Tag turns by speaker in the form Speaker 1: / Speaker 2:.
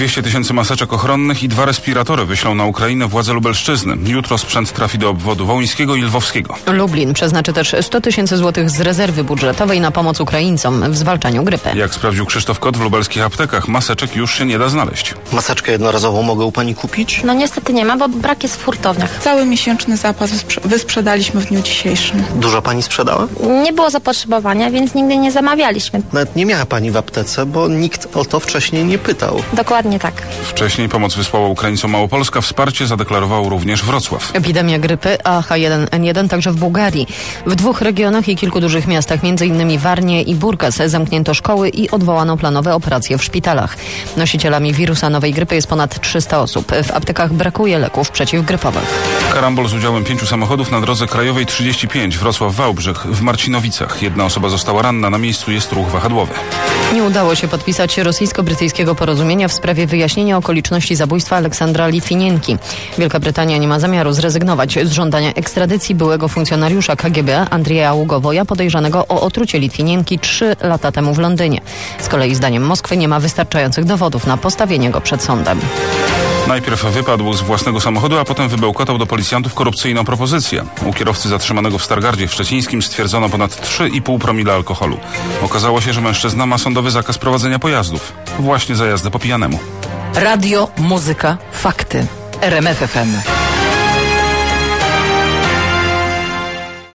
Speaker 1: 200 000 maseczek ochronnych i 2 respiratory wyślą na Ukrainę władze Lubelszczyzny. Jutro sprzęt trafi do obwodu wołyńskiego i lwowskiego.
Speaker 2: Lublin przeznaczy też 100 000 złotych z rezerwy budżetowej na pomoc Ukraińcom w zwalczaniu grypy.
Speaker 1: Jak sprawdził Krzysztof Kot, w lubelskich aptekach maseczek już się nie da znaleźć.
Speaker 3: Maseczkę jednorazową mogę u pani kupić?
Speaker 4: No niestety nie ma, bo brak jest w hurtowniach.
Speaker 5: Cały miesięczny zapas wysprzedaliśmy w dniu dzisiejszym.
Speaker 3: Dużo pani sprzedała?
Speaker 4: Nie było zapotrzebowania, więc nigdy nie zamawialiśmy.
Speaker 3: Nawet nie miała pani w aptece, bo nikt o to wcześniej nie pytał.
Speaker 4: Dokładnie tak.
Speaker 1: Wcześniej pomoc wysłała Ukraińcom Małopolska. Wsparcie zadeklarował również Wrocław.
Speaker 2: Epidemia grypy AH1N1 także w Bułgarii. W 2 regionach i kilku dużych miastach, m.in. Warnie i Burgas, zamknięto szkoły i odwołano planowe operacje w szpitalach. Nosicielami wirusa nowej grypy jest ponad 300 osób. W aptekach brakuje leków przeciwgrypowych.
Speaker 1: Karambol z udziałem 5 samochodów na drodze krajowej 35 Wrocław-Wałbrzych w Marcinowicach. 1 osoba została ranna, na miejscu jest ruch wahadłowy.
Speaker 2: Nie udało się podpisać rosyjsko-brytyjskiego porozumienia w sprawie wyjaśnienia okoliczności zabójstwa Aleksandra Litwinienki. Wielka Brytania nie ma zamiaru zrezygnować z żądania ekstradycji byłego funkcjonariusza KGB Andrzeja Ługowoja podejrzanego o otrucie Litwinienki 3 lata temu w Londynie. Z kolei zdaniem Moskwy nie ma wystarczających dowodów na postawienie go przed sądem.
Speaker 1: Najpierw wypadł z własnego samochodu, a potem wybełkotał do policjantów korupcyjną propozycję. U kierowcy zatrzymanego w Stargardzie w Szczecińskim stwierdzono ponad 3,5 promila alkoholu. Okazało się, że mężczyzna ma sądowy zakaz prowadzenia pojazdów. Właśnie za jazdę po pijanemu.
Speaker 6: Radio, muzyka, fakty. RMF FM.